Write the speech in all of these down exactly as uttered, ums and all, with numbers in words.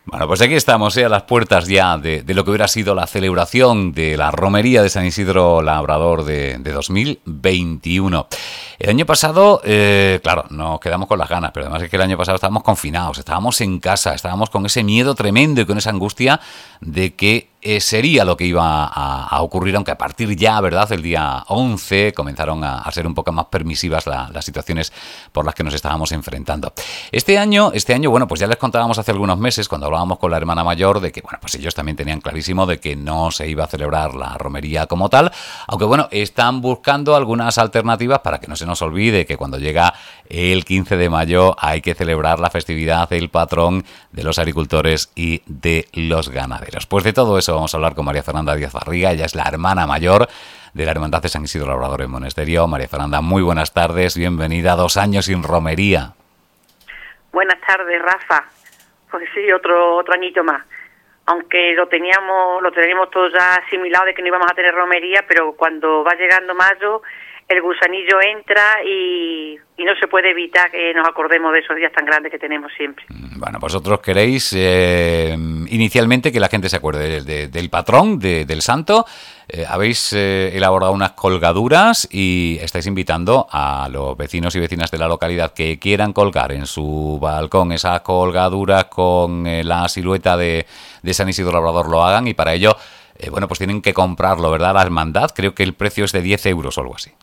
Bueno, pues aquí estamos, ¿eh? A las puertas ya de, de lo que hubiera sido la celebración de la romería de San Isidro Labrador de, de dos mil veintiuno. El año pasado, eh, claro, nos quedamos con las ganas, pero además es que el año pasado estábamos confinados, estábamos en casa, estábamos con ese miedo tremendo y con esa angustia de que eh, sería lo que iba a, a ocurrir, aunque a partir ya, ¿verdad?, el día once comenzaron a, a ser un poco más permisivas la, las situaciones por las que nos estábamos enfrentando. Este año, este año, bueno, pues ya les contábamos hace algunos meses, cuando hablábamos con la hermana mayor, de que, bueno, pues ellos también tenían clarísimo de que no se iba a celebrar la romería como tal, aunque, bueno, están buscando algunas alternativas para que no se nos olvide que cuando llega el quince de mayo hay que celebrar la festividad del patrón de los agricultores y de los ganaderos. Pues de todo eso vamos a hablar con María Fernanda Díaz Barriga. Ella es la hermana mayor de la Hermandad de San Isidro Labrador en Monesterio. María Fernanda, muy buenas tardes, bienvenida a Dos Años sin Romería. Buenas tardes, Rafa. Pues sí, otro otro añito más. Aunque lo teníamos lo teníamos todo ya asimilado de que no íbamos a tener romería, pero cuando va llegando mayo, el gusanillo entra y, y no se puede evitar que nos acordemos de esos días tan grandes que tenemos siempre. Bueno, vosotros queréis eh, inicialmente que la gente se acuerde de, de, del patrón, de, del santo. Eh, habéis eh, elaborado unas colgaduras y estáis invitando a los vecinos y vecinas de la localidad que quieran colgar en su balcón esas colgaduras con eh, la silueta de, de San Isidro Labrador, lo hagan, y para ello, eh, bueno, pues tienen que comprarlo, ¿verdad? La hermandad, creo que el precio es de diez euros o algo así.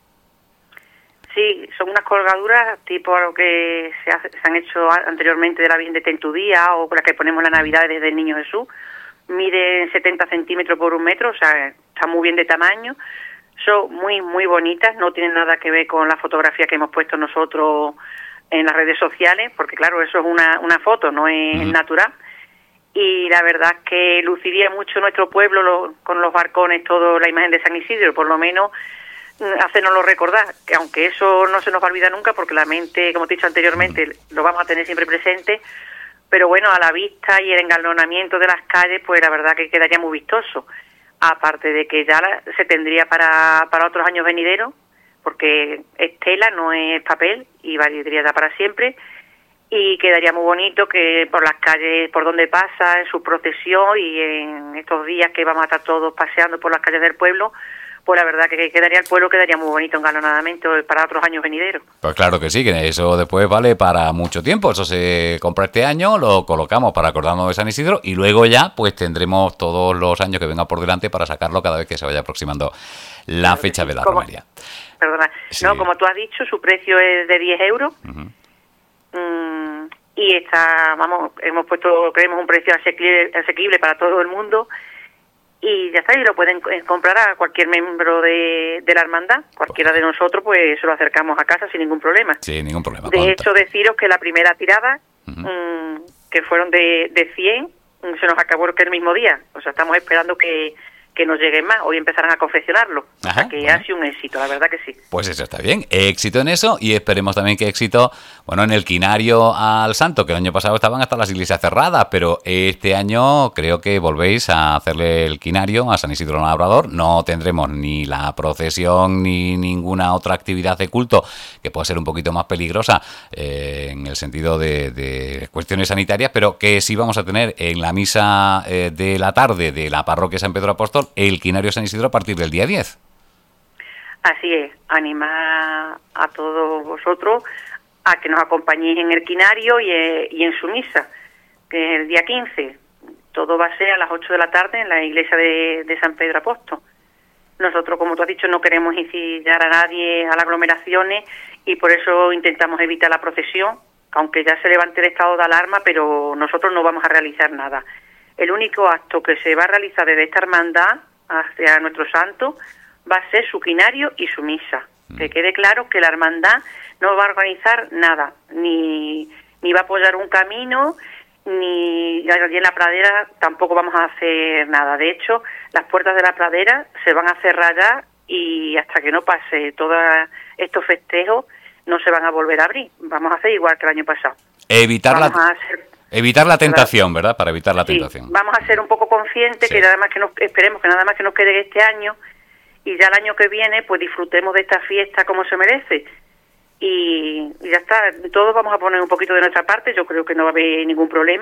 Sí, son unas colgaduras tipo a lo que se, hace, se han hecho anteriormente de la Virgen de Tentudía o las que ponemos en la Navidad desde el Niño Jesús. Miden setenta centímetros por un metro, o sea, está muy bien de tamaño. Son muy, muy bonitas, no tienen nada que ver con la fotografía que hemos puesto nosotros en las redes sociales, porque claro, eso es una, una foto, no es uh-huh. natural. Y la verdad es que luciría mucho nuestro pueblo lo, con los barcones, toda la imagen de San Isidro, por lo menos hacernoslo recordar, que aunque eso no se nos va a olvidar nunca, porque la mente, como te he dicho anteriormente, lo vamos a tener siempre presente, pero bueno, a la vista y el engalonamiento de las calles, pues la verdad que quedaría muy vistoso. Aparte de que ya la, se tendría para, para otros años venideros, porque es tela, no es papel, y valdría ya para siempre, y quedaría muy bonito que por las calles, por donde pasa, en su procesión y en estos días que vamos a estar todos paseando por las calles del pueblo, pues la verdad que quedaría el pueblo, quedaría muy bonito engalonadamente para otros años venideros. Pues claro que sí, que eso después vale para mucho tiempo. Eso se compra este año, lo colocamos para acordarnos de San Isidro y luego ya pues tendremos todos los años que vengan por delante para sacarlo cada vez que se vaya aproximando la claro fecha sí. de la como, romería. Perdona, sí. no, como tú has dicho, su precio es de diez euros. Uh-huh. mm, y está, vamos, hemos puesto, creemos, un precio asequible, asequible para todo el mundo. Y ya está, y lo pueden comprar a cualquier miembro de, de la hermandad, cualquiera de nosotros, pues se lo acercamos a casa sin ningún problema. Sí, ningún problema. De ¿Cuánto? hecho, deciros que la primera tirada, uh-huh. mmm, que fueron de, de cien, se nos acabó que el mismo día. O sea, estamos esperando que, que nos lleguen más. Hoy empezarán a confeccionarlo. Ajá, o sea, que bueno. ha sido un éxito, la verdad que sí. Pues eso está bien. Éxito en eso y esperemos también que éxito, bueno, en el quinario al santo, que el año pasado estaban hasta las iglesias cerradas, pero este año creo que volvéis a hacerle el quinario a San Isidro Labrador. No tendremos ni la procesión ni ninguna otra actividad de culto que pueda ser un poquito más peligrosa eh, en el sentido de, de cuestiones sanitarias, pero que sí vamos a tener en la misa eh, de la tarde de la parroquia San Pedro Apóstol el quinario San Isidro a partir del día diez. Así es, animar a todos vosotros a que nos acompañéis en el quinario y, eh, y en su misa, que es el día quince. Todo va a ser a las ocho de la tarde en la iglesia de, de San Pedro Apóstol. Nosotros, como tú has dicho, no queremos incitar a nadie a las aglomeraciones y por eso intentamos evitar la procesión, aunque ya se levante el estado de alarma, pero nosotros no vamos a realizar nada. El único acto que se va a realizar desde esta hermandad hacia nuestro santo va a ser su quinario y su misa. Mm. Que quede claro que la hermandad no va a organizar nada, ni, ni va a apoyar un camino, ni allí en la pradera tampoco vamos a hacer nada. De hecho, las puertas de la pradera se van a cerrar ya y hasta que no pase todos estos festejos no se van a volver a abrir. Vamos a hacer igual que el año pasado. Evitar vamos la... a hacer... Evitar la tentación, ¿verdad? Para evitar la sí, tentación. Vamos a ser un poco conscientes sí. que nada más que nos, esperemos que nada más que nos quede este año y ya el año que viene pues disfrutemos de esta fiesta como se merece y, y ya está. Todos vamos a poner un poquito de nuestra parte, yo creo que no va a haber ningún problema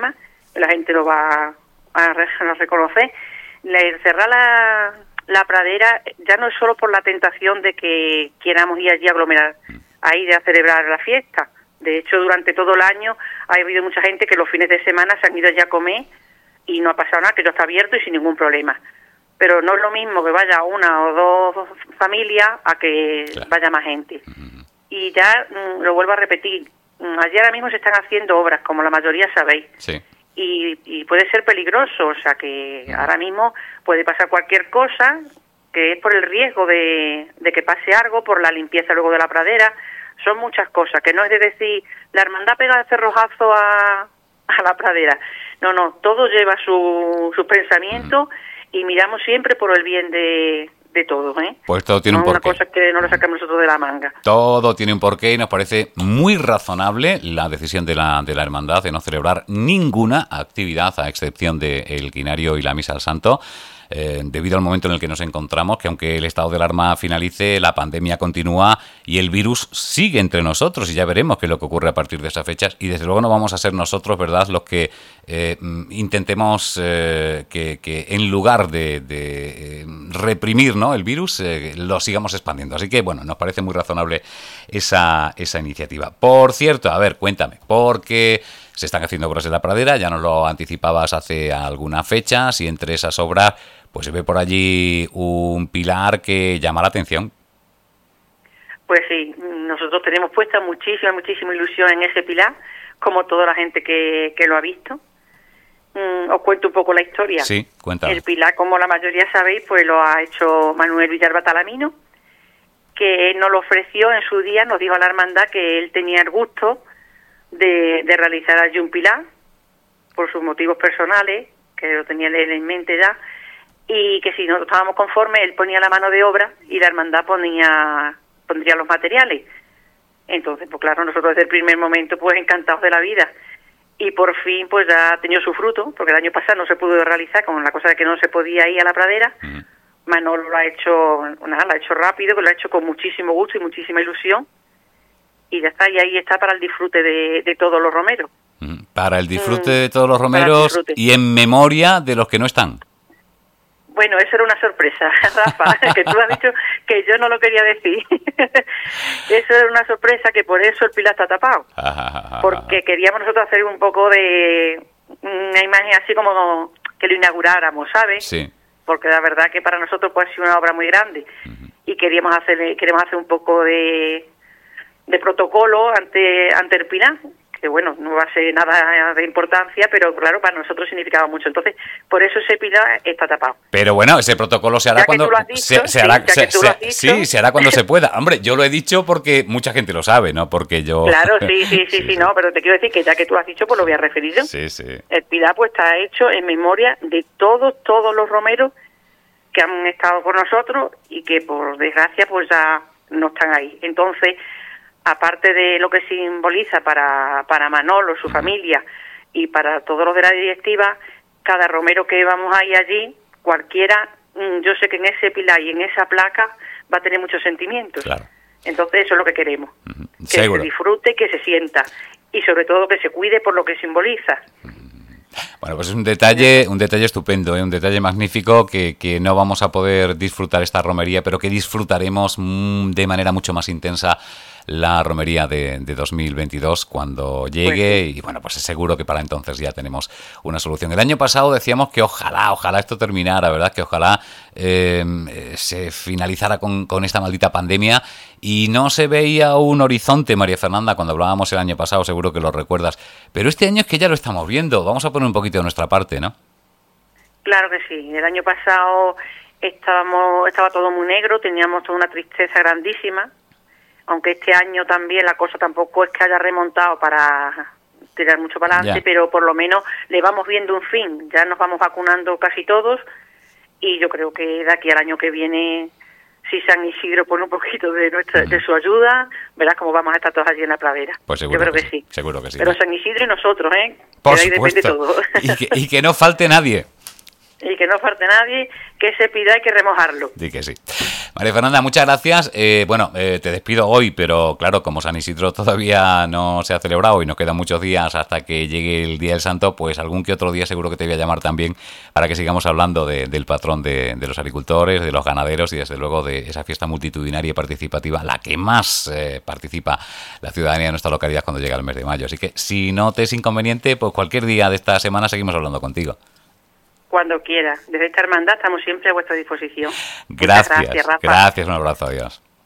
la gente lo va a, re- a reconocer. Le- cerrar la, la pradera ya no es solo por la tentación de que quieramos ir allí a aglomerar, a ir a celebrar la fiesta. De hecho, durante todo el año ha habido mucha gente que los fines de semana se han ido allí a comer y no ha pasado nada, que ya está abierto y sin ningún problema. Pero no es lo mismo que vaya una o dos familias a que claro. vaya más gente. Uh-huh. Y ya mm, lo vuelvo a repetir, mm, allí ahora mismo se están haciendo obras, como la mayoría sabéis. Sí. Y, y puede ser peligroso, o sea que uh-huh. ahora mismo puede pasar cualquier cosa, que es por el riesgo de, de que pase algo, por la limpieza luego de la pradera. Son muchas cosas, que no es de decir, la hermandad pega el cerrojazo a, a la pradera. No, no, todo lleva su, su pensamiento uh-huh. y miramos siempre por el bien de, de todos, ¿eh? Pues todo tiene no un porqué. Una cosa que no lo sacamos nosotros de la manga. Todo tiene un porqué y nos parece muy razonable la decisión de la, de la hermandad de no celebrar ninguna actividad, a excepción del quinario y la misa al santo, Eh, debido al momento en el que nos encontramos, que aunque el estado de alarma finalice, la pandemia continúa y el virus sigue entre nosotros, y ya veremos qué es lo que ocurre a partir de esas fechas, y desde luego no vamos a ser nosotros, ¿verdad?, los que eh, intentemos eh, que, que en lugar de, de eh, reprimir, ¿no?, el virus, eh, lo sigamos expandiendo. Así que, bueno, nos parece muy razonable esa, esa iniciativa. Por cierto, a ver, cuéntame, porque se están haciendo obras en la pradera, ya nos lo anticipabas hace algunas fechas, y entre esas obras pues se ve por allí un pilar que llama la atención. Pues sí, nosotros tenemos puesta muchísima, muchísima ilusión en ese pilar, como toda la gente que, que lo ha visto. Mm, os cuento un poco la historia. Sí, cuéntame. El pilar, como la mayoría sabéis, pues lo ha hecho Manuel Villalba Talamino, que él nos lo ofreció en su día, nos dijo a la hermandad que él tenía el gusto de, de realizar allí un pilar, por sus motivos personales, que lo tenía él en mente ya, y que si no estábamos conformes, él ponía la mano de obra y la hermandad ponía pondría los materiales. Entonces, pues claro, nosotros desde el primer momento, pues encantados de la vida. Y por fin, pues ya ha tenido su fruto, porque el año pasado no se pudo realizar con la cosa de que no se podía ir a la pradera. Uh-huh. Manolo lo ha hecho, nada, lo ha hecho rápido, que lo ha hecho con muchísimo gusto y muchísima ilusión. Y ya está, y ahí está para el disfrute de, de todos los romeros. Uh-huh. Para el disfrute mm, de todos los romeros y en memoria de los que no están. Bueno, eso era una sorpresa, Rafa, que tú has dicho que yo no lo quería decir. Eso era una sorpresa, que por eso el pilar está tapado. Porque queríamos nosotros hacer un poco de una imagen así como que lo inauguráramos, ¿sabes? Sí. Porque la verdad que para nosotros pues ha sido una obra muy grande. Uh-huh. Y queríamos hacer queremos hacer un poco de, de protocolo ante, ante el pilar. Que bueno, no va a ser nada de importancia, pero claro, para nosotros significaba mucho. Entonces, por eso ese pilar está tapado. Pero bueno, ese protocolo se hará cuando se, se hará, se, se, sí, se hará cuando se pueda. Hombre, yo lo he dicho porque mucha gente lo sabe, ¿no? Porque yo Claro, sí, sí, sí, sí, sí, no, pero te quiero decir que ya que tú lo has dicho, pues lo voy a referir yo. Sí, sí. El pilar pues está hecho en memoria de todos, todos los romeros que han estado con nosotros y que por desgracia pues ya no están ahí. Entonces, aparte de lo que simboliza para, para Manolo, su uh-huh. familia, y para todos los de la directiva, cada romero que vamos a ir allí, cualquiera, yo sé que en ese pilar y en esa placa va a tener muchos sentimientos. Claro. Entonces eso es lo que queremos, uh-huh. que Seguro. se disfrute, que se sienta, y sobre todo que se cuide por lo que simboliza. Uh-huh. Bueno, pues es un detalle, un detalle estupendo, ¿eh? Un detalle magnífico que, que no vamos a poder disfrutar esta romería, pero que disfrutaremos mmm, de manera mucho más intensa la romería de, de dos mil veintidós cuando llegue, pues sí. Y bueno, pues es seguro que para entonces ya tenemos una solución. El año pasado decíamos que ojalá, ojalá esto terminara, ¿verdad? Que ojalá eh, se finalizara con, con esta maldita pandemia y no se veía un horizonte, María Fernanda, cuando hablábamos el año pasado, seguro que lo recuerdas. Pero este año es que ya lo estamos viendo, vamos a poner un poquito de nuestra parte, ¿no? Claro que sí, el año pasado estábamos, estaba todo muy negro, teníamos toda una tristeza grandísima. Aunque este año también la cosa tampoco es que haya remontado para tirar mucho para adelante, yeah. Pero por lo menos le vamos viendo un fin. Ya nos vamos vacunando casi todos y yo creo que de aquí al año que viene, si San Isidro pone un poquito de nuestra uh-huh. de su ayuda, verás cómo vamos a estar todos allí en la pradera. Pues seguro yo creo que, que sí. sí. Seguro que sí. Pero San Isidro y nosotros, ¿eh? Por que de ahí depende supuesto. todo. Y que, y que no falte nadie. Y que no falte nadie, que ese pida hay que remojarlo. Di que sí. María Fernanda, muchas gracias. Eh, bueno, eh, te despido hoy, pero claro, como San Isidro todavía no se ha celebrado y nos quedan muchos días hasta que llegue el Día del Santo, pues algún que otro día seguro que te voy a llamar también para que sigamos hablando de, del patrón de, de los agricultores, de los ganaderos y desde luego de esa fiesta multitudinaria y participativa, la que más eh, participa la ciudadanía de nuestra localidad cuando llega el mes de mayo. Así que si no te es inconveniente, pues cualquier día de esta semana seguimos hablando contigo. Cuando quiera. Desde esta hermandad estamos siempre a vuestra disposición. Gracias, gracias, Rafa. Gracias, un abrazo, adiós.